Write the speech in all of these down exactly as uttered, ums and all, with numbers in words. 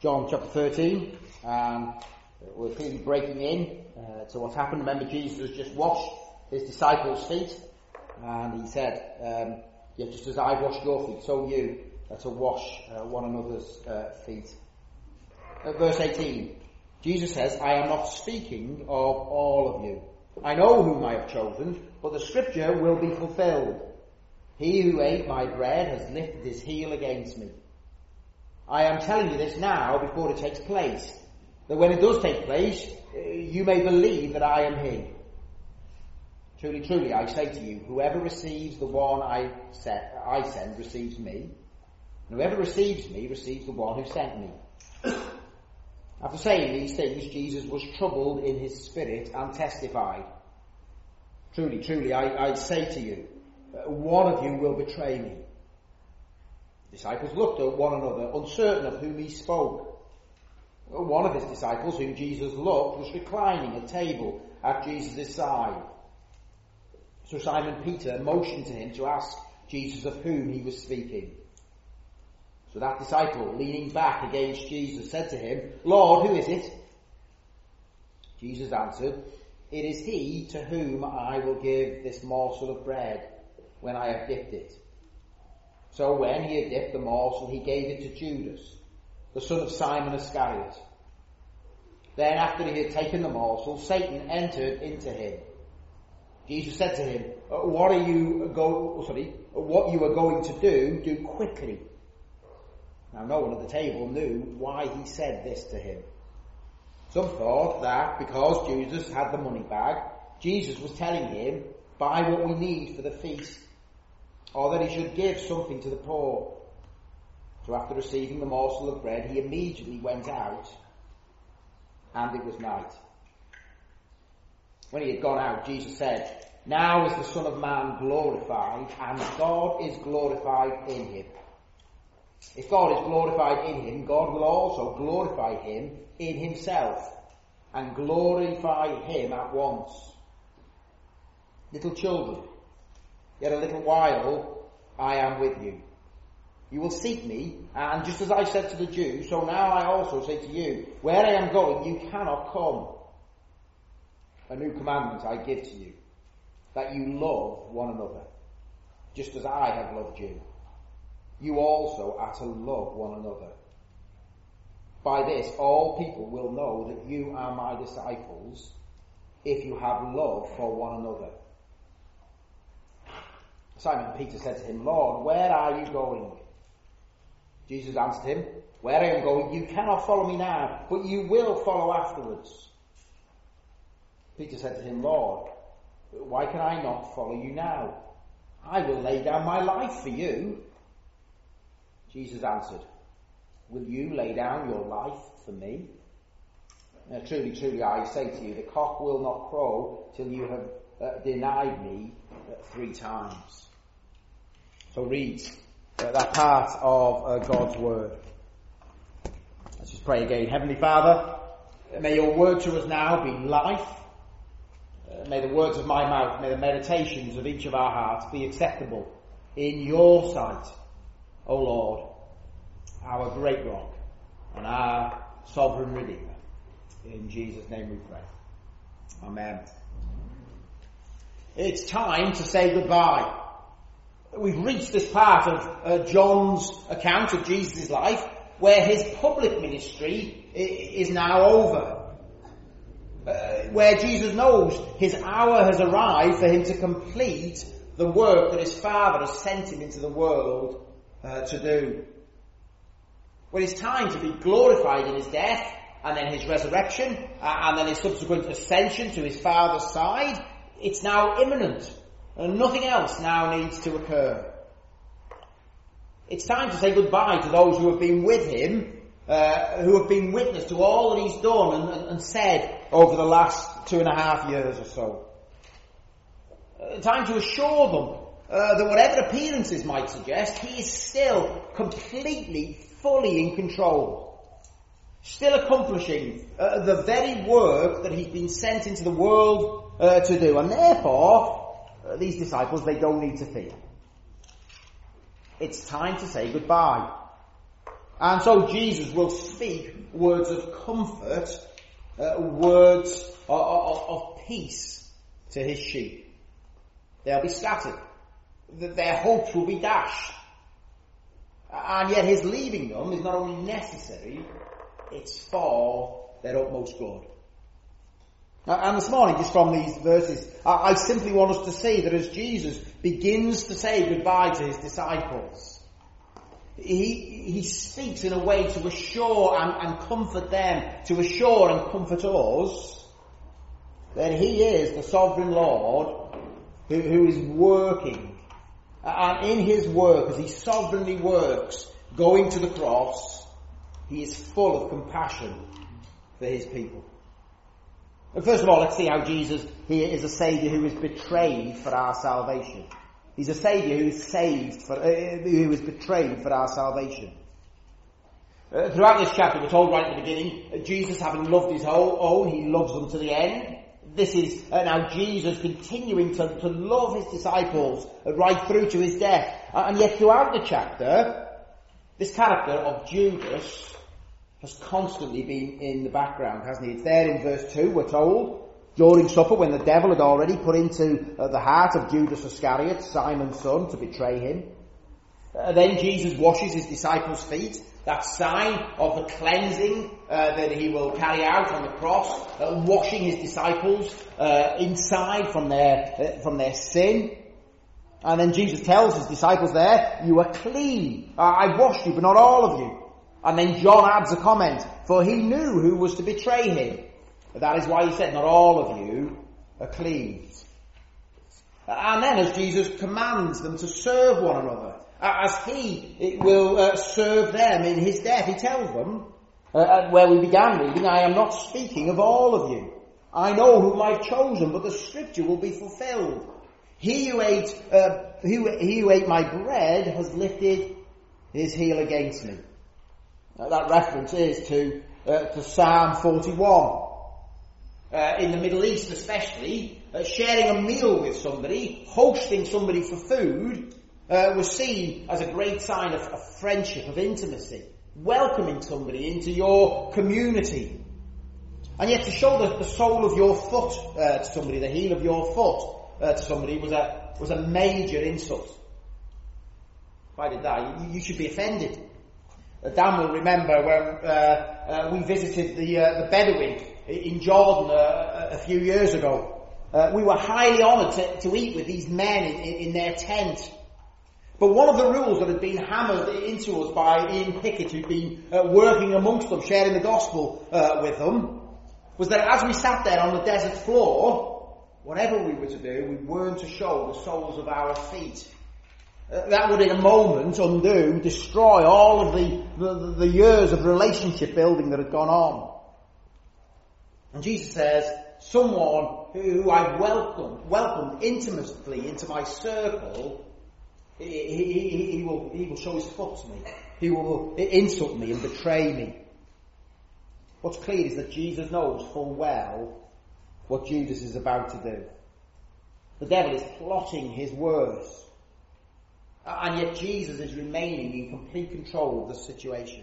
John chapter thirteen, and we're clearly breaking in uh, to what's happened. Remember, Jesus has just washed his disciples' feet, and he said, um, yeah, just as I washed your feet, so you are to wash uh, one another's uh, feet. At verse eighteen, Jesus says, I am not speaking of all of you. I know whom I have chosen, but the scripture will be fulfilled. He who ate my bread has lifted his heel against me. I am telling you this now before it takes place, that when it does take place, you may believe that I am he. Truly, truly, I say to you, whoever receives the one I, set, I send receives me, and whoever receives me receives the one who sent me. After saying these things, Jesus was troubled in his spirit and testified, Truly, truly, I, I say to you, one of you will betray me. The disciples looked at one another, uncertain of whom he spoke. One of his disciples, whom Jesus loved, was reclining at table at Jesus' side. So Simon Peter motioned to him to ask Jesus of whom he was speaking. So that disciple, leaning back against Jesus, said to him, Lord, who is it? Jesus answered, It is he to whom I will give this morsel of bread when I have dipped it. So when he had dipped the morsel, he gave it to Judas, the son of Simon Iscariot. Then after he had taken the morsel, Satan entered into him. Jesus said to him, What are you go? Sorry, what you are going to do, do quickly. Now no one at the table knew why he said this to him. Some thought that because Jesus had the money bag, Jesus was telling him, buy what we need for the feast, or that he should give something to the poor. So after receiving the morsel of bread, he immediately went out, and it was night. When he had gone out, Jesus said, Now is the Son of Man glorified, and God is glorified in him. If God is glorified in him, God will also glorify him in himself, and glorify him at once. Little children, yet a little while I am with you. You will seek me, and just as I said to the Jews, so now I also say to you, where I am going you cannot come. A new commandment I give to you, that you love one another, just as I have loved you. You also are to love one another. By this all people will know that you are my disciples, if you have love for one another. Simon Peter said to him, Lord, where are you going? Jesus answered him, Where I am going you cannot follow me now, but you will follow afterwards. Peter said to him, Lord, why can I not follow you now? I will lay down my life for you. Jesus answered, Will you lay down your life for me? Now, truly, truly, I say to you, the cock will not crow till you have uh, denied me uh, three times. So read uh, that part of uh, God's word. Let's just pray again. Heavenly Father, may your word to us now be life. Uh, may the words of my mouth, may the meditations of each of our hearts be acceptable in your sight, O Lord, our great rock and our sovereign Redeemer. In Jesus' name we pray. Amen. It's time to say goodbye. We've reached this part of uh, John's account of Jesus' life where his public ministry is now over. Uh, where Jesus knows his hour has arrived for him to complete the work that his Father has sent him into the world uh, to do. When it's time to be glorified in his death, and then his resurrection, uh, and then his subsequent ascension to his Father's side, it's now imminent, and nothing else now needs to occur. It's time to say goodbye to those who have been with him, uh, who have been witness to all that he's done and, and, and said over the last two and a half years or so. Uh, time to assure them uh, that whatever appearances might suggest, he is still completely, fully in control. Still accomplishing uh, the very work that he's been sent into the world uh, to do. And therefore, uh, these disciples, they don't need to fear. It's time to say goodbye. And so Jesus will speak words of comfort, uh, words of, of, of peace to his sheep. They'll be scattered. Their hopes will be dashed. And yet his leaving them is not only necessary, it's for their utmost good. And this morning, just from these verses, I simply want us to see that as Jesus begins to say goodbye to his disciples, he, he speaks in a way to assure and, and comfort them, to assure and comfort us that he is the sovereign Lord who, who is working. And in his work, as he sovereignly works, going to the cross, he is full of compassion for his people. And first of all, let's see how Jesus here is a Saviour who is betrayed for our salvation. He's a Saviour who is saved for, uh, who is betrayed for our salvation. Uh, throughout this chapter, we're told right at the beginning, uh, Jesus, having loved his own, he loves them to the end. This is uh, now Jesus continuing to, to love his disciples uh, right through to his death. Uh, and yet throughout the chapter, this character of Judas has constantly been in the background, hasn't he? It's there in verse two, we're told, during supper, when the devil had already put into uh, the heart of Judas Iscariot, Simon's son, to betray him. Uh, then Jesus washes his disciples' feet, that sign of the cleansing uh, that he will carry out on the cross, uh, washing his disciples uh, inside from their uh, from their sin. And then Jesus tells his disciples there, you are clean. Uh, I washed you, but not all of you. And then John adds a comment, for he knew who was to betray him. That is why he said, not all of you are clean. And then as Jesus commands them to serve one another, as he will uh, serve them in his death, he tells them, uh, where we began reading, I am not speaking of all of you. I know whom I've chosen, but the scripture will be fulfilled. He who ate, uh, who, he who ate my bread has lifted his heel against me. Uh, that reference is to uh, to Psalm forty-one. Uh, in the Middle East especially, uh, sharing a meal with somebody, hosting somebody for food, uh, was seen as a great sign of, of friendship, of intimacy. Welcoming somebody into your community. And yet to show the, the sole of your foot uh, to somebody, the heel of your foot uh, to somebody was a was a major insult. If I did that, you, you should be offended. Dan will remember when uh, uh, we visited the uh, the Bedouin in Jordan uh, a few years ago. Uh, we were highly honoured to, to eat with these men in, in, in their tent. But one of the rules that had been hammered into us by Ian Pickett, who'd been uh, working amongst them, sharing the gospel uh, with them, was that as we sat there on the desert floor, whatever we were to do, we weren't to show the soles of our feet. Uh, that would in a moment undo, destroy all of the, the, the years of relationship building that had gone on. And Jesus says, someone who I've welcomed, welcomed intimately into my circle, he, he, he, he, will, he will show his foot to me. He will insult me and betray me. What's clear is that Jesus knows full well what Judas is about to do. The devil is plotting his worst. And yet Jesus is remaining in complete control of the situation.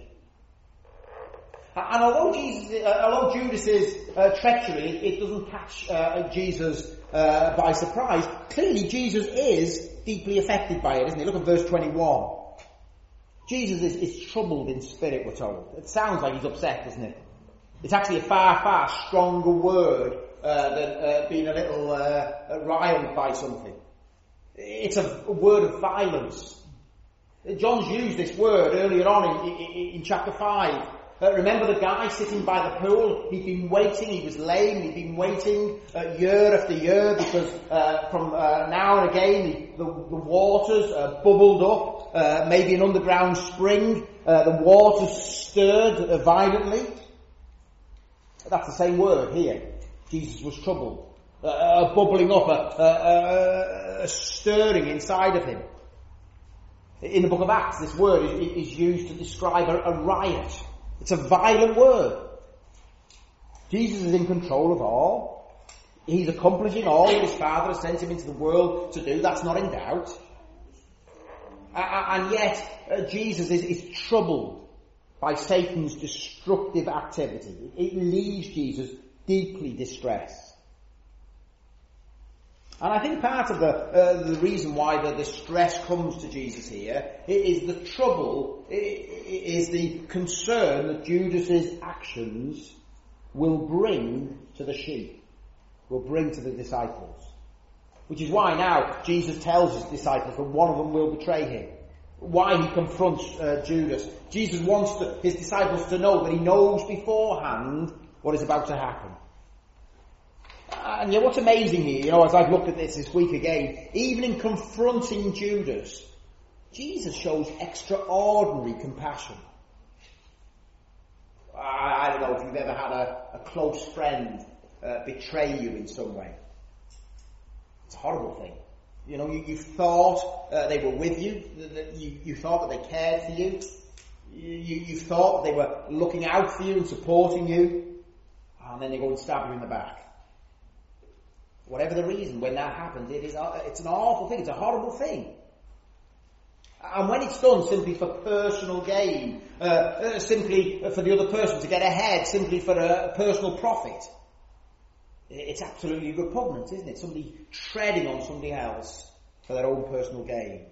And although Jesus, uh, although Judas's uh, treachery, it, it doesn't catch uh, Jesus uh, by surprise. Clearly, Jesus is deeply affected by it, isn't he? Look at verse twenty-one. Jesus is, is troubled in spirit, we're told. It sounds like he's upset, doesn't it? It's actually a far, far stronger word uh, than uh, being a little uh, riled by something. It's a word of violence. John's used this word earlier on in, in, in chapter five. Uh, remember the guy sitting by the pool? He'd been waiting, he was lame, he'd been waiting uh, year after year because uh, from uh, now and again the, the, the waters uh, bubbled up, uh, maybe an underground spring, uh, the waters stirred uh, violently. That's the same word here. Jesus was troubled. Uh, a bubbling up, a, a, a stirring inside of him. In the book of Acts, this word is, is used to describe a, a riot. It's a violent word. Jesus is in control of all. He's accomplishing all that his Father has sent him into the world to do. That's not in doubt. And yet, uh, Jesus is, is troubled. by Satan's destructive activity. It leaves Jesus deeply distressed. And I think part of the uh, the reason why the distress comes to Jesus here is the trouble, is the concern that Judas's actions will bring to the sheep, will bring to the disciples. Which is why now Jesus tells his disciples that one of them will betray him. Why he confronts uh, Judas. Jesus wants to, his disciples to know that he knows beforehand what is about to happen. And yet what's amazing here, you know, as I've looked at this this week again, even in confronting Judas, Jesus shows extraordinary compassion. I, I don't know if you've ever had a, a close friend uh, betray you in some way. It's a horrible thing. You know, you, you thought uh, they were with you, that you, you thought that they cared for you, you, you, you thought they were looking out for you and supporting you, and then they go and stab you in the back. Whatever the reason, when that happens, it is a, it's an awful thing, it's a horrible thing. And when it's done simply for personal gain, uh, uh, simply for the other person to get ahead, simply for a, a personal profit, it's absolutely repugnant, isn't it? Somebody treading on somebody else for their own personal gain.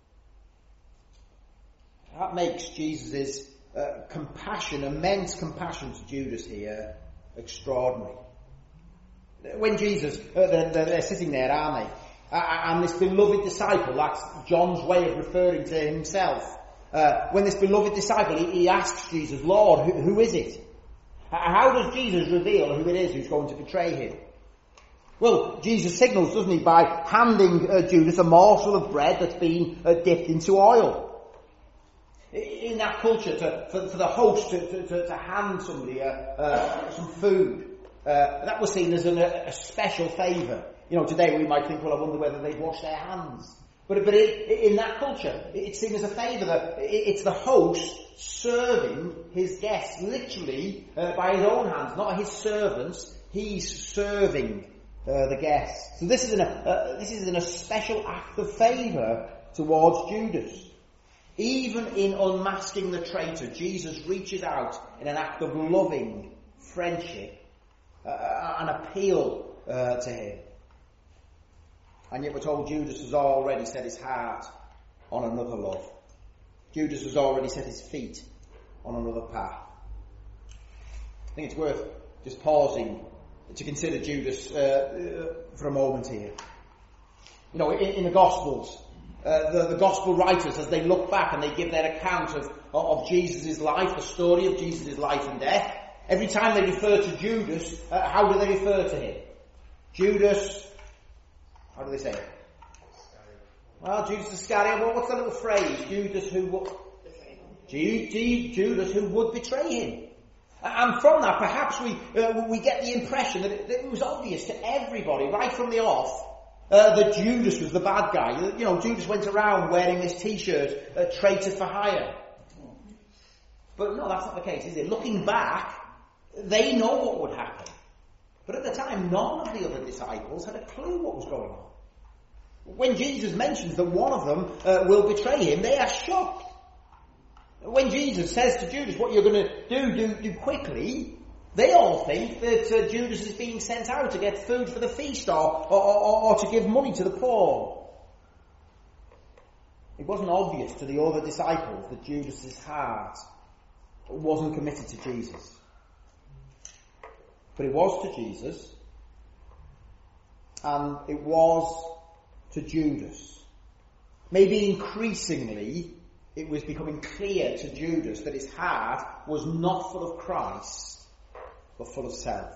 That makes Jesus' uh, compassion, immense compassion to Judas here, extraordinary. When Jesus, uh, they're, they're sitting there, aren't they? Uh, and this beloved disciple, that's John's way of referring to himself. Uh, when this beloved disciple, he, he asks Jesus, Lord, who, who is it? How does Jesus reveal who it is who's going to betray him? Well, Jesus signals, doesn't he, by handing uh, Judas a morsel of bread that's been uh, dipped into oil. In that culture, to, for, for the host to, to, to hand somebody uh, uh, some food, uh, that was seen as an, a, a special favour. You know, today we might think, well, I wonder whether they've washed their hands. But, but it, in that culture, it's seen as a favour. That it's the host serving his guests, literally uh, by his own hands, not his servants. He's serving uh, the guests. So this is an uh, this is an, a special act of favour towards Judas. Even in unmasking the traitor, Jesus reaches out in an act of loving friendship, uh, an appeal uh, to him. And yet we're told Judas has already set his heart on another love. Judas has already set his feet on another path. I think it's worth just pausing to consider Judas uh, uh, for a moment here. You know, in, in the Gospels, uh, the, the Gospel writers, as they look back and they give their account of, of Jesus' life, the story of Jesus' life and death, every time they refer to Judas, uh, how do they refer to him? Judas... How do they say it? Well, Judas Iscariot. Well, what's that little phrase? Judas who would... Judas who would betray him. And from that, perhaps we uh, we get the impression that it, that it was obvious to everybody, right from the off, uh, that Judas was the bad guy. You know, Judas went around wearing this t-shirt, uh, traitor for hire. But no, that's not the case, is it? Looking back, they know what would happen. But at the time, none of the other disciples had a clue what was going on. When Jesus mentions that one of them uh, will betray him, they are shocked. When Jesus says to Judas, what you're going to do, do, do quickly, they all think that uh, Judas is being sent out to get food for the feast or, or, or, or to give money to the poor. It wasn't obvious to the other disciples that Judas's heart wasn't committed to Jesus. But it was to Jesus, and it was to Judas. Maybe increasingly, it was becoming clear to Judas that his heart was not full of Christ, but full of self.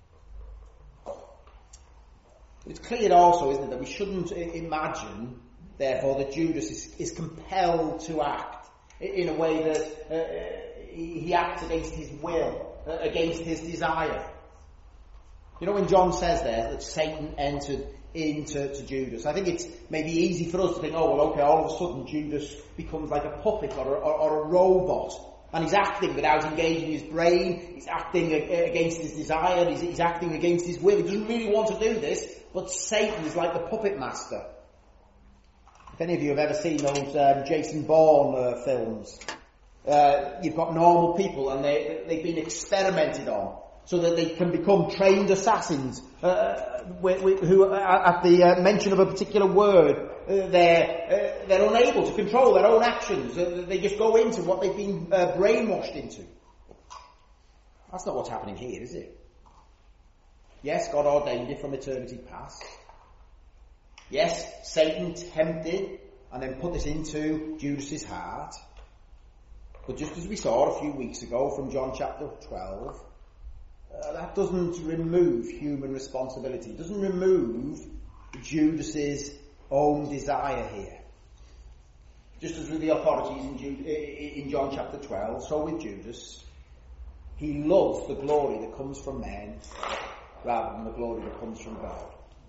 It's clear also, isn't it, that we shouldn't imagine, therefore, that Judas is, is compelled to act in a way that uh, he acts against his will, uh, against his desire. You know, when John says there that Satan entered into to Judas, I think it's maybe easy for us to think, oh, well, okay, all of a sudden Judas becomes like a puppet or a, or, or a robot, and he's acting without engaging his brain, he's acting against his desire, he's, he's acting against his will. He doesn't really want to do this, but Satan is like the puppet master. If any of you have ever seen those um, Jason Bourne uh, films, Uh, you've got normal people, and they, they've been experimented on so that they can become trained assassins uh, who, at the uh, mention of a particular word, uh, they're, uh, they're unable to control their own actions. Uh, they just go into what they've been uh, brainwashed into. That's not what's happening here, is it? Yes, God ordained it from eternity past. Yes, Satan tempted and then put this into Judas's heart. But just as we saw a few weeks ago from John chapter twelve, uh, that doesn't remove human responsibility. It doesn't remove Judas's own desire here. Just as with the authorities in, Jude, in John chapter twelve, so with Judas, he loves the glory that comes from men rather than the glory that comes from God.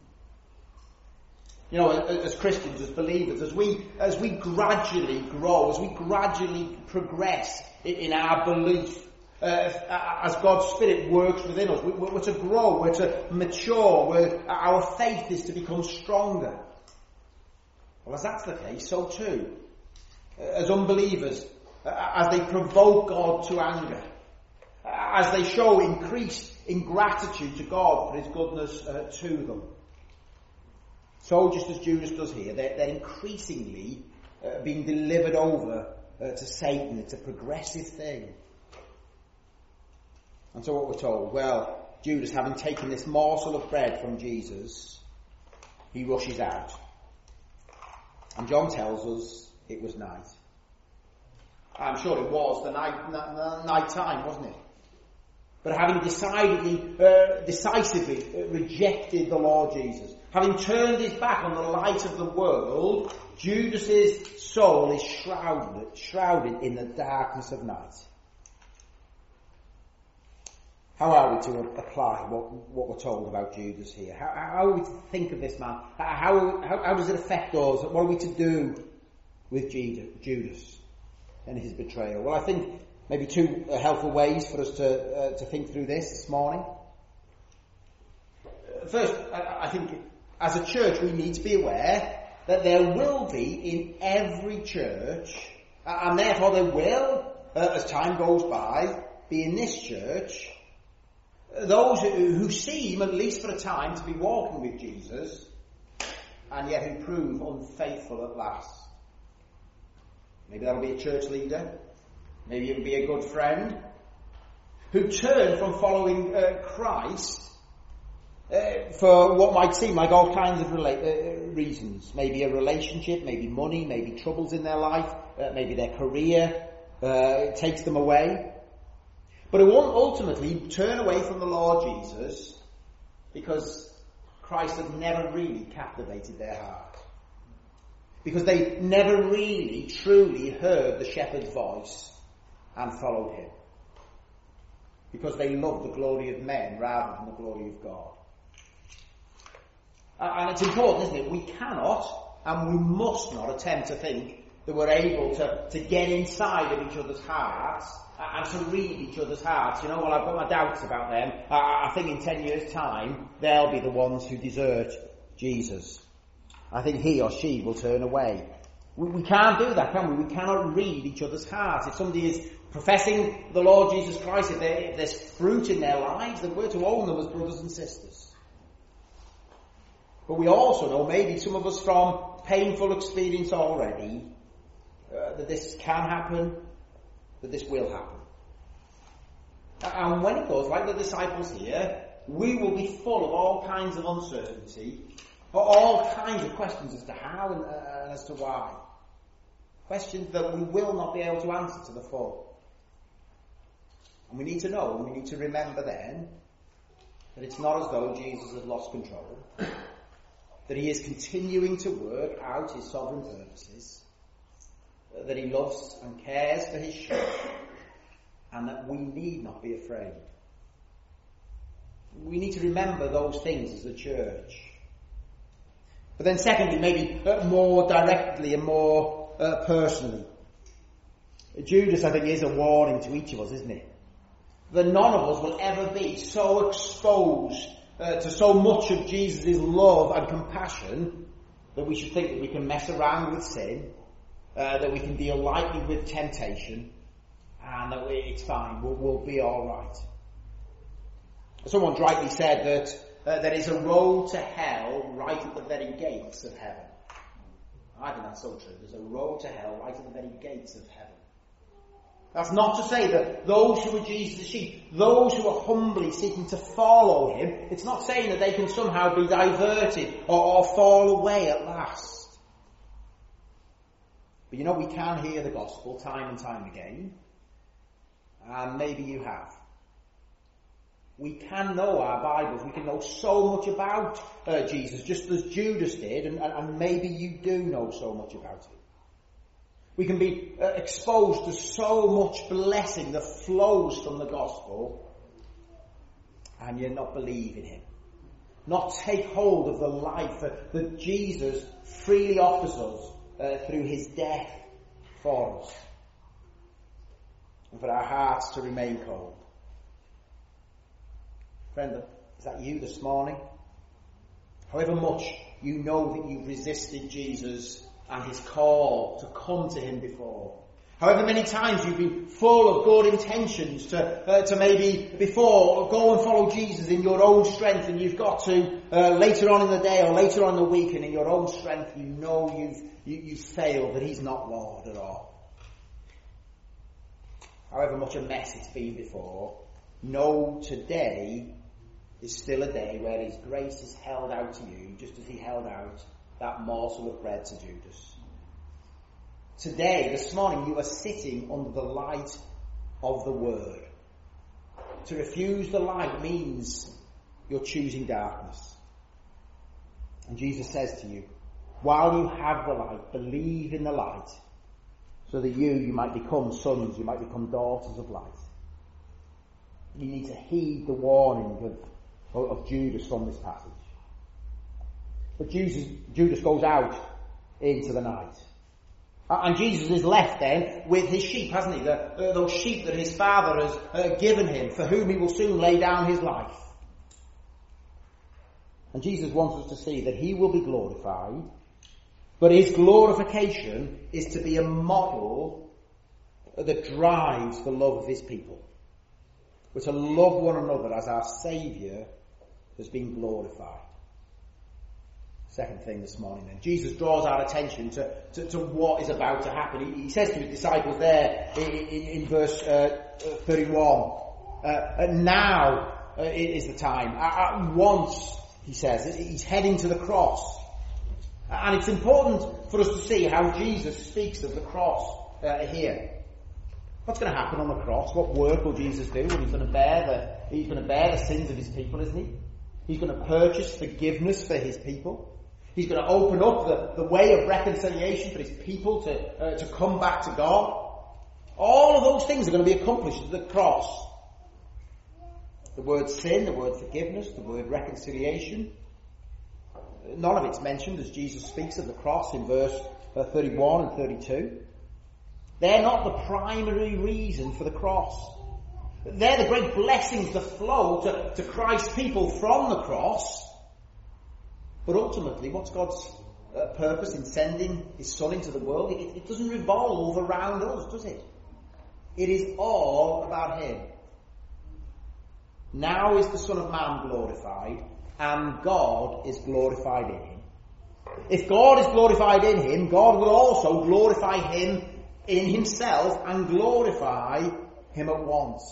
You know, as Christians, as believers, as we as we gradually grow, as we gradually progress in our belief, uh, as God's Spirit works within us, we're to grow, we're to mature, we're, our faith is to become stronger. Well, as that's the case, so too, as unbelievers, as they provoke God to anger, as they show increased ingratitude to God for His goodness uh, to them. So just as Judas does here, they're, they're increasingly uh, being delivered over uh, to Satan. It's a progressive thing. And so what we're told, well, Judas, having taken this morsel of bread from Jesus, he rushes out. And John tells us it was night. I'm sure it was the night, night, night time, wasn't it? But having decidedly, uh, decisively uh, rejected the Lord Jesus, having turned his back on the light of the world, Judas's soul is shrouded, shrouded in the darkness of night. How are we to apply what, what we're told about Judas here? How, how are we to think of this man? How, how, how does it affect us? What are we to do with Judas and his betrayal? Well, I think maybe two uh, helpful ways for us to uh, to think through this this morning. First, I, I think as a church we need to be aware that there will be in every church, uh, and therefore there will, uh, as time goes by, be in this church, uh, those who, who seem, at least for a time, to be walking with Jesus, and yet who prove unfaithful at last. Maybe that'll be a church leader. Maybe it'll be a good friend who turn from following uh, Christ uh, for what might seem like all kinds of rela- uh, reasons. Maybe a relationship, maybe money, maybe troubles in their life, uh, maybe their career uh, takes them away. But who won't ultimately turn away from the Lord Jesus because Christ had never really captivated their heart. Because they never really, truly heard the shepherd's voice and followed him. Because they loved the glory of men rather than the glory of God. And it's important, isn't it? We cannot and we must not attempt to think that we're able to, to get inside of each other's hearts and to read each other's hearts. You know, well, I've got my doubts about them. I, I think in ten years' time, they'll be the ones who desert Jesus. I think he or she will turn away. We, we can't do that, can we? We cannot read each other's hearts. If somebody is professing the Lord Jesus Christ, if, if there's fruit in their lives, then we're to own them as brothers and sisters. But we also know, maybe some of us from painful experience already, uh, that this can happen, that this will happen. And when it goes, like the disciples here, we will be full of all kinds of uncertainty, or all kinds of questions as to how and, uh, and as to why. Questions that we will not be able to answer to the full. And we need to know, and we need to remember then, that it's not as though Jesus has lost control, that he is continuing to work out his sovereign purposes, that he loves and cares for his sheep, and that we need not be afraid. We need to remember those things as the church. But then secondly, maybe more directly and more uh, personally, Judas, I think, is a warning to each of us, isn't it? That none of us will ever be so exposed uh, to so much of Jesus' love and compassion that we should think that we can mess around with sin, uh, that we can deal lightly with temptation, and that it's fine, we'll, we'll be all right. Someone rightly said that uh, there is a road to hell right at the very gates of heaven. I think that's so true. There's a road to hell right at the very gates of heaven. That's not to say that those who are Jesus' sheep, those who are humbly seeking to follow him, it's not saying that they can somehow be diverted or, or fall away at last. But you know, we can hear the gospel time and time again, and maybe you have. We can know our Bibles, we can know so much about uh, Jesus, just as Judas did, and, and maybe you do know so much about him. We can be uh, exposed to so much blessing that flows from the gospel, and yet not believe in him. Not take hold of the life that, that Jesus freely offers us uh, through his death for us. And for our hearts to remain cold. Friend, is that you this morning? However much you know that you've resisted Jesus and his call to come to him before. However many times you've been full of good intentions to uh, to maybe before go and follow Jesus in your own strength, and you've got to uh, later on in the day or later on in the week, and in your own strength you know you've you, you've failed, that he's not Lord at all. However much a mess it's been before, know today is still a day where his grace is held out to you, just as he held out that morsel of bread to Judas. Today, this morning, you are sitting under the light of the Word. To refuse the light means you're choosing darkness. And Jesus says to you, while you have the light, believe in the light, so that you, you might become sons, you might become daughters of light. You need to heed the warning of, of Judas from this passage. But Jesus, Judas goes out into the night. And Jesus is left then with his sheep, hasn't he? The, uh, those sheep that his father has uh, given him, for whom he will soon lay down his life. And Jesus wants us to see that he will be glorified, but his glorification is to be a model that drives the love of his people. We're to love one another as our Saviour has been glorified. Second thing this morning then. Jesus draws our attention to, to, to what is about to happen. He, he says to his disciples there in, in, in verse uh, thirty-one, uh, now uh, is the time. At once, he says, he's heading to the cross. And it's important for us to see how Jesus speaks of the cross uh, here. What's going to happen on the cross? What work will Jesus do? Well, he's going to bear the, he's going to bear the sins of his people, isn't he? He's going to purchase forgiveness for his people. He's going to open up the, the way of reconciliation for his people to, uh, to come back to God. All of those things are going to be accomplished at the cross. The word sin, the word forgiveness, the word reconciliation. None of it's mentioned as Jesus speaks of the cross in verse uh, thirty-one and thirty-two. They're not the primary reason for the cross. They're the great blessings that flow to, to Christ's people from the cross. But ultimately, what's God's uh, purpose in sending his Son into the world? It, it doesn't revolve around us, does it? It is all about him. Now is the Son of Man glorified, and God is glorified in him. If God is glorified in him, God will also glorify him in himself and glorify him at once.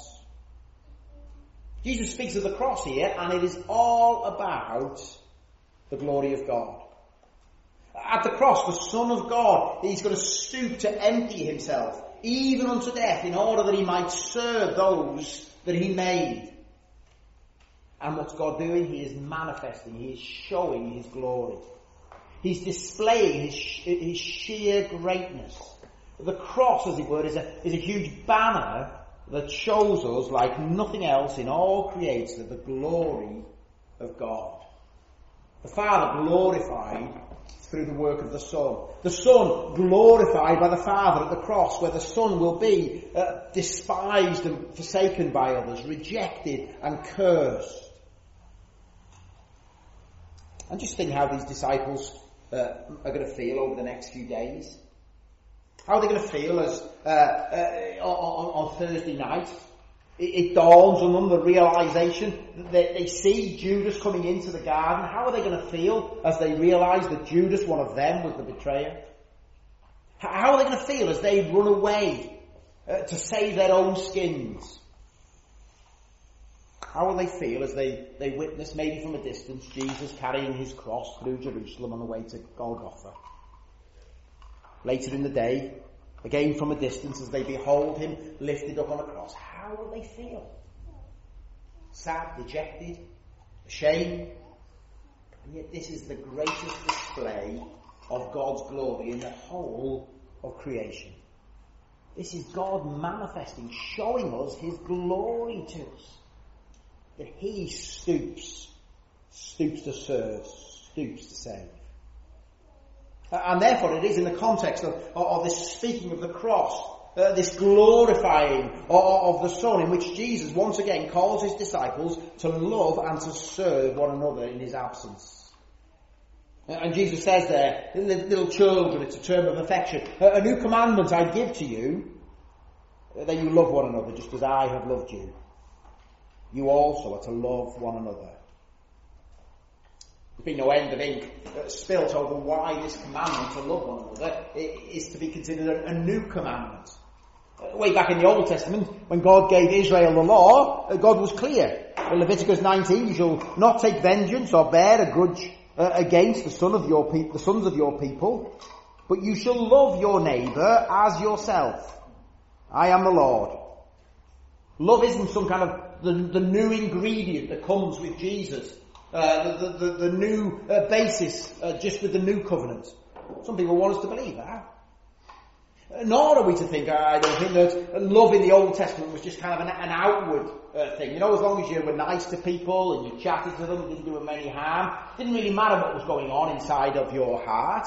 Jesus speaks of the cross here, and it is all about the glory of God. At the cross, the Son of God, he's going to stoop to empty himself, even unto death, in order that he might serve those that he made. And what's God doing? He is manifesting, he is showing his glory. He's displaying his, his sheer greatness. The cross, as it were, is a, is a huge banner that shows us, like nothing else in all created, the glory of God. The Father glorified through the work of the Son. The Son glorified by the Father at the cross, where the Son will be uh, despised and forsaken by others, rejected and cursed. And just think how these disciples uh, are going to feel over the next few days. How are they going to feel as uh, uh, on, on Thursday night? It, it dawns on them the realisation that they, they see Judas coming into the garden. How are they going to feel as they realise that Judas, one of them, was the betrayer? How are they going to feel as they run away uh, to save their own skins? How will they feel as they, they witness, maybe from a distance, Jesus carrying his cross through Jerusalem on the way to Golgotha? Later in the day, again from a distance, as they behold him lifted up on a cross, how will they feel? Sad, dejected, ashamed? And yet this is the greatest display of God's glory in the whole of creation. This is God manifesting, showing us his glory to us. That he stoops, stoops to serve, stoops to save. And therefore it is in the context of, of this speaking of the cross, uh, this glorifying of, of the Son, in which Jesus once again calls his disciples to love and to serve one another in his absence. And Jesus says there, little children, it's a term of affection, a new commandment I give to you, that you love one another just as I have loved you. You also are to love one another. There's been no end of ink spilt over why this commandment to love one another is to be considered a new commandment. Way back in the Old Testament, when God gave Israel the law, God was clear. In Leviticus nineteen, you shall not take vengeance or bear a grudge uh, against the son of your pe- the sons of your people, but you shall love your neighbour as yourself. I am the Lord. Love isn't some kind of the, the new ingredient that comes with Jesus. Uh, the, the, the new uh, basis uh, just with the new covenant. Some people want us to believe that. Uh, nor are we to think, I don't think, that love in the Old Testament was just kind of an, an outward uh, thing. You know, as long as you were nice to people and you chatted to them, didn't do them any harm, didn't really matter what was going on inside of your heart.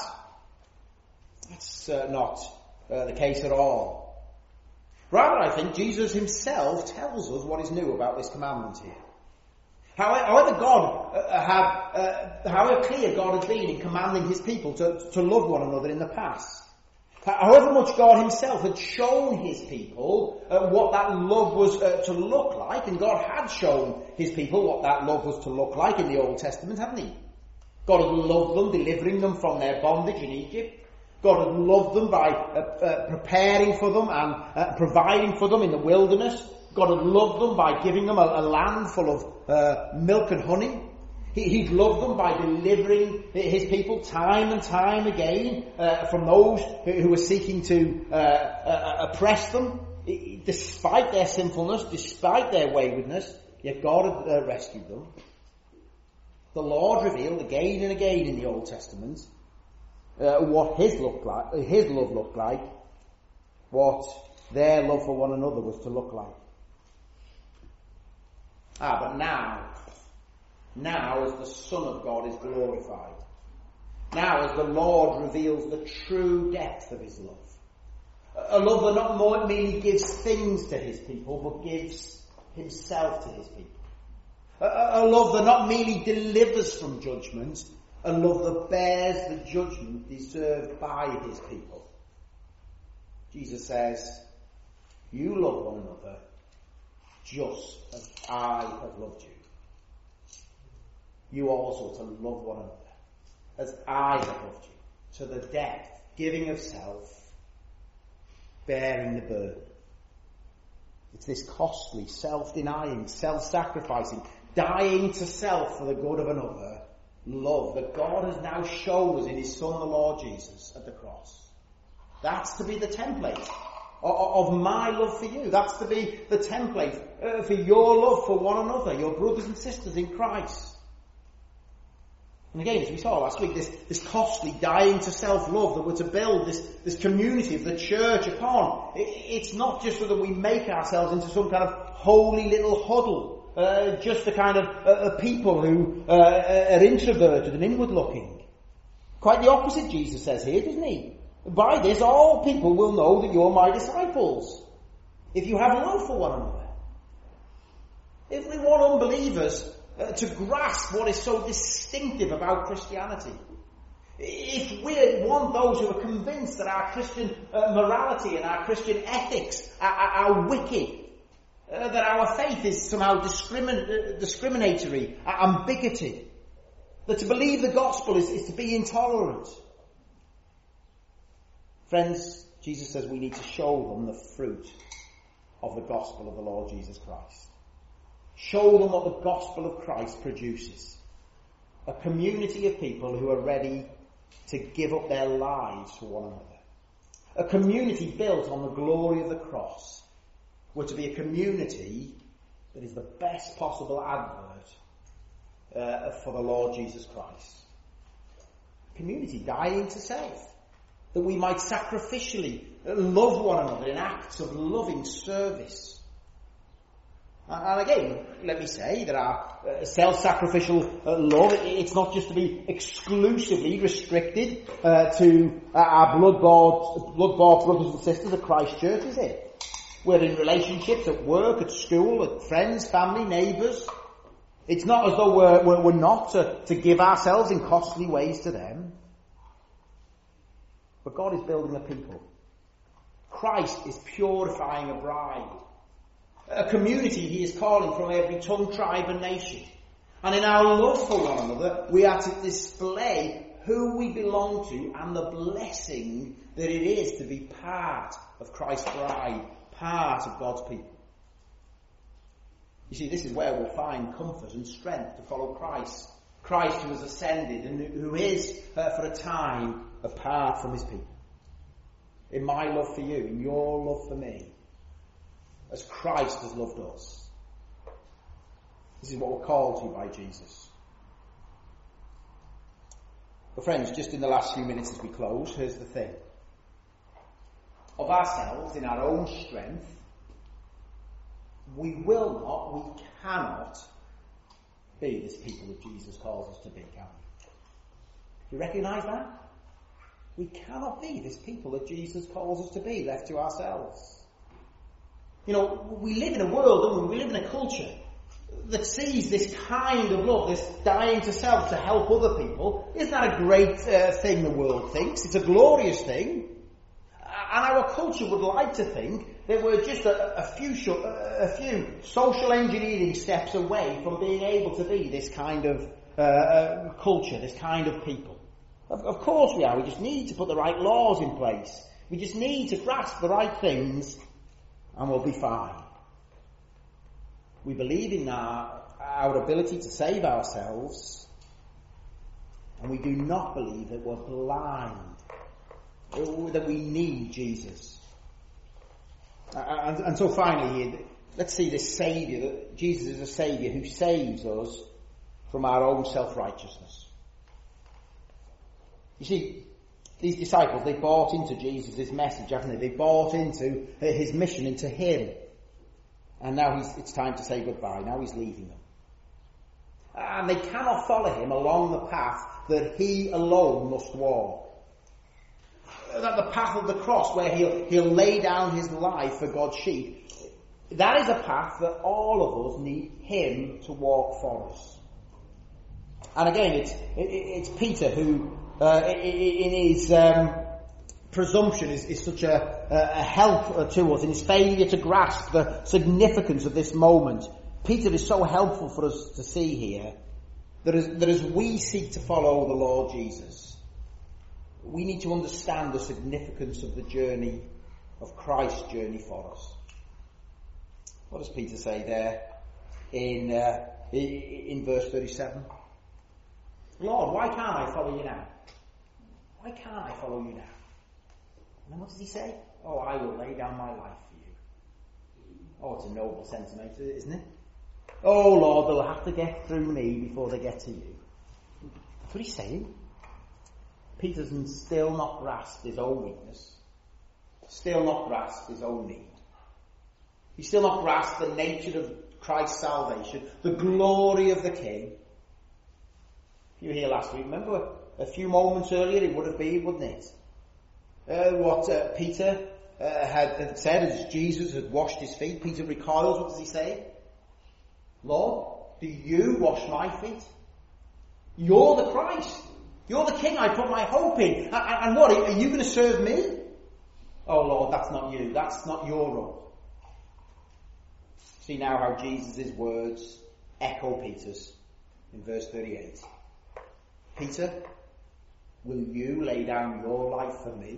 That's uh, not uh, the case at all. Rather, I think Jesus himself tells us what is new about this commandment here. However God uh, have, uh, however clear God has been in commanding his people to, to love one another in the past. However much God himself had shown his people uh, what that love was uh, to look like, and God had shown his people what that love was to look like in the Old Testament, hadn't he? God had loved them, delivering them from their bondage in Egypt. God had loved them by uh, uh, preparing for them and uh, providing for them in the wilderness. God had loved them by giving them a, a land full of uh, milk and honey. He, he'd loved them by delivering his people time and time again uh, from those who, who were seeking to uh, uh, oppress them. Despite their sinfulness, despite their waywardness, yet God had uh, rescued them. The Lord revealed again and again in the Old Testament uh, what his, looked like, his love looked like, what their love for one another was to look like. Ah, but now, now as the Son of God is glorified, now as the Lord reveals the true depth of his love, a love that not more merely gives things to his people, but gives himself to his people. A, a love that not merely delivers from judgment, a love that bears the judgment deserved by his people. Jesus says, you love one another just as I have loved you. You also to love one another as I have loved you, to the death, giving of self, bearing the burden. It's this costly, self-denying, self-sacrificing, dying to self for the good of another love that God has now shown us in his Son, the Lord Jesus, at the cross. That's to be the template of my love for you. That's to be the template uh, for your love for one another, your brothers and sisters in Christ. And again, as we saw last week, this, this costly dying to self-love that we're to build this, this community of the church upon. It, it's not just so that we make ourselves into some kind of holy little huddle, uh, just a kind of uh, a people who uh, are introverted and inward-looking. Quite the opposite, Jesus says here, doesn't he? By this, all people will know that you're my disciples, if you have love for one another. If we want unbelievers uh, to grasp what is so distinctive about Christianity, if we want those who are convinced that our Christian uh, morality and our Christian ethics are, are, are wicked, uh, that our faith is somehow discrimin- uh, discriminatory uh, and bigoted, that to believe the gospel is, is to be intolerant. Friends, Jesus says we need to show them the fruit of the gospel of the Lord Jesus Christ. Show them what the gospel of Christ produces. A community of people who are ready to give up their lives for one another. A community built on the glory of the cross. We're to be a community that is the best possible advert uh, for the Lord Jesus Christ. A community dying to save. That we might sacrificially love one another in acts of loving service. And again, let me say that our uh, self-sacrificial uh, love, it's not just to be exclusively restricted uh, to uh, our blood-bought, blood-bought brothers and sisters at Christ Church, is it? We're in relationships at work, at school, at friends, family, neighbours. It's not as though we're, we're, we're not to, to give ourselves in costly ways to them. But God is building a people. Christ is purifying a bride. A community he is calling from every tongue, tribe and nation. And in our love for one another, we are to display who we belong to and the blessing that it is to be part of Christ's bride, part of God's people. You see, this is where we'll find comfort and strength to follow Christ. Christ who has ascended and who is, uh, for a time, apart from his people. In my love for you, in your love for me, as Christ has loved us. This is what we're called to by Jesus. But friends, just in the last few minutes as we close, here's the thing. Of ourselves, in our own strength, we will not, we cannot be this people that Jesus calls us to be, can we? Do you recognise that? We cannot be this people that Jesus calls us to be, left to ourselves. You know, we live in a world, don't we? We live in a culture that sees this kind of love, this dying to self to help other people. Isn't that a great uh, thing the world thinks? It's a glorious thing. And our culture would like to think that we're just a, a, few, sh- a few social engineering steps away from being able to be this kind of uh, uh, culture, this kind of people. Of, of course we are. We just need to put the right laws in place. We just need to grasp the right things and we'll be fine. We believe in our, our ability to save ourselves, and we do not believe that we're blind, that we need Jesus. And, and so finally here, let's see this Saviour, that Jesus is a Saviour who saves us from our own self-righteousness. You see, these disciples, they bought into Jesus' message, haven't they? They bought into his mission, into him. And now he's, it's time to say goodbye. Now he's leaving them. And they cannot follow him along the path that he alone must walk. That the path of the cross where he'll, he'll lay down his life for God's sheep. That is a path that all of us need him to walk for us. And again, it's, it, it's Peter who, uh, in his um, presumption, is, is such a, a help to us, in his failure to grasp the significance of this moment. Peter is so helpful for us to see here that as, that as we seek to follow the Lord Jesus, we need to understand the significance of the journey, of Christ's journey for us. What does Peter say there in, uh, in verse thirty-seven? Lord, why can't I follow you now? Why can't I follow you now? And then what does he say? Oh, I will lay down my life for you. Oh, it's a noble sentiment, isn't it? Oh, Lord, they'll have to get through me before they get to you. That's what he's saying. Peter's still not grasped his own weakness. Still not grasped his own need. He's still not grasped the nature of Christ's salvation, the glory of the King. If you were here last week, remember a few moments earlier it would have been, wouldn't it? Uh, what uh, Peter uh, had, had said as Jesus had washed his feet. Peter recoils. What does he say? Lord, do you wash my feet? You're the Christ. You're the king I put my hope in. And, and what, are you going to serve me? Oh Lord, that's not you. That's not your role. See now how Jesus' words echo Peter's in verse thirty-eight. Peter, will you lay down your life for me?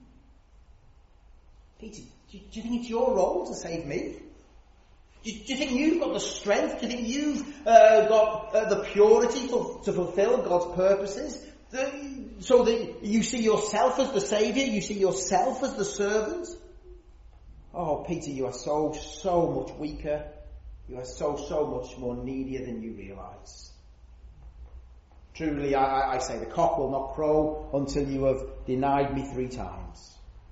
Peter, do you, do you think it's your role to save me? Do you, do you think you've got the strength? Do you think you've uh, got uh, the purity to, to fulfill God's purposes? The, so that you see yourself as the saviour, you see yourself as the servant? Oh, Peter, you are so, so much weaker. You are so, so much more needier than you realise. Truly, I, I say, the cock will not crow until you have denied me three times.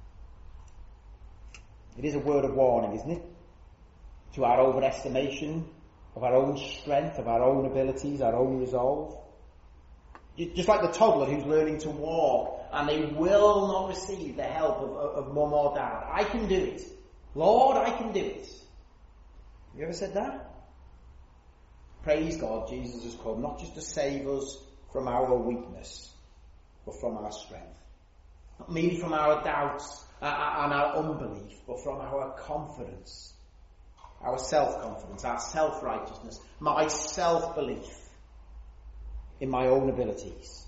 It is a word of warning, isn't it? To our overestimation of our own strength, of our own abilities, our own resolve. Just like the toddler who's learning to walk and they will not receive the help of, of, of mum or dad. I can do it. Lord, I can do it. Have you ever said that? Praise God, Jesus has come not just to save us from our weakness, but from our strength. Not merely from our doubts and our unbelief, but from our confidence, our self-confidence, our self-righteousness, my self-belief in my own abilities.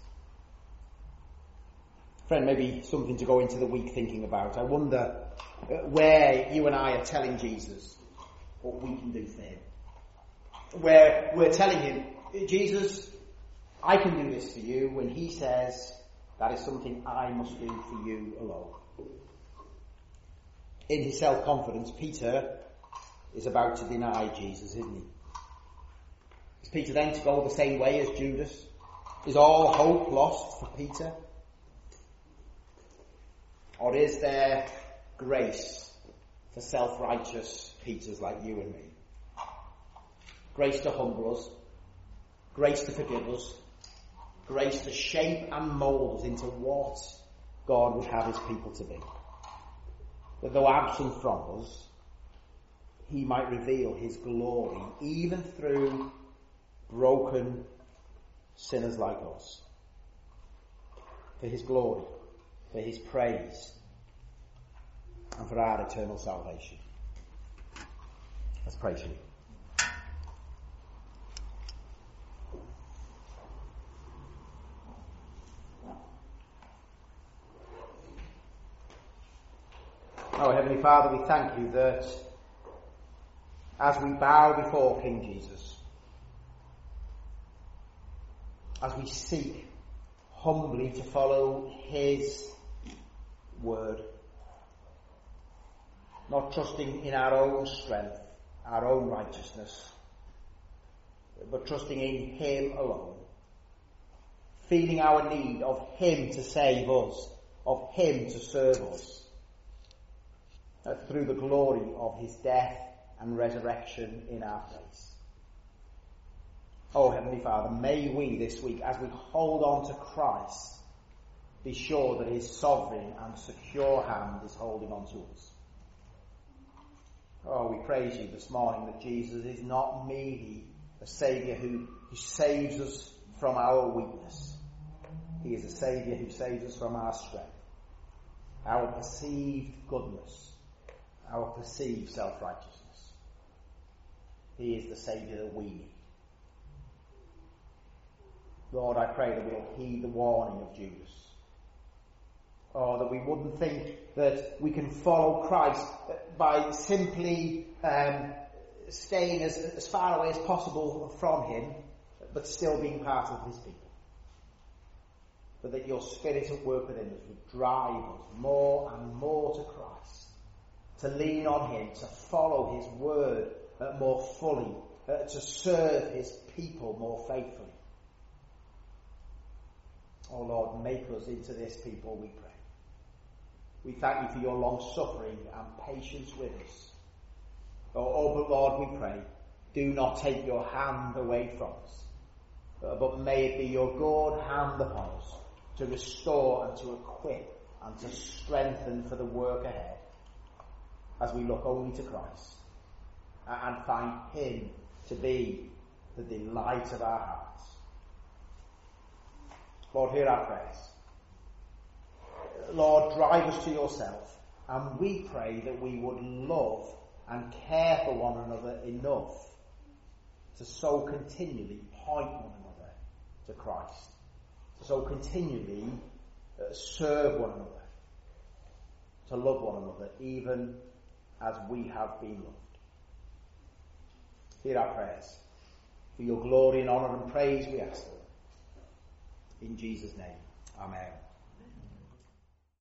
Friend, maybe something to go into the week thinking about. I wonder where you and I are telling Jesus what we can do for him. Where we're telling him, Jesus, I can do this for you, when he says, that is something I must do for you alone. In his self-confidence, Peter is about to deny Jesus, isn't he? Is Peter then to go the same way as Judas? Is all hope lost for Peter? Or is there grace for self-righteous Peters like you and me? Grace to humble us, grace to forgive us, grace to shape and mould us into what God would have his people to be. That though absent from us, he might reveal his glory even through broken sinners like us. For his glory, for his praise, and for our eternal salvation. Let's pray to you. Oh, Heavenly Father, we thank you that as we bow before King Jesus, as we seek humbly to follow his word, not trusting in our own strength, our own righteousness, but trusting in him alone, feeling our need of him to save us, of him to serve us, uh, through the glory of his death and resurrection in our place. Oh, Heavenly Father, may we this week, as we hold on to Christ, be sure that his sovereign and secure hand is holding on to us. Oh, we praise you this morning that Jesus is not merely a Saviour who, who saves us from our weakness. He is a Saviour who saves us from our strength, our perceived goodness, our perceived self-righteousness. He is the Saviour that we need. Lord, I pray that we'll heed the warning of Judas. Or that we wouldn't think that we can follow Christ by simply um, staying as, as far away as possible from him, but still being part of his people. But that your Spirit at work within us would drive us more and more to Christ, to lean on him, to follow his word uh, more fully, uh, to serve his people more faithfully. Oh Lord, make us into this people, we pray. We thank you for your long suffering and patience with us. Oh, oh, but Lord, we pray, do not take your hand away from us, uh, but may it be your good hand upon us to restore and to equip and to strengthen for the work ahead, as we look only to Christ and find him to be the delight of our hearts. Lord, hear our prayers. Lord, drive us to yourself, and we pray that we would love and care for one another enough to so continually point one another to Christ, to so continually uh, serve one another, to love one another, even as we have been loved. Hear our prayers. For your glory and honour and praise we ask them. In Jesus' name, amen.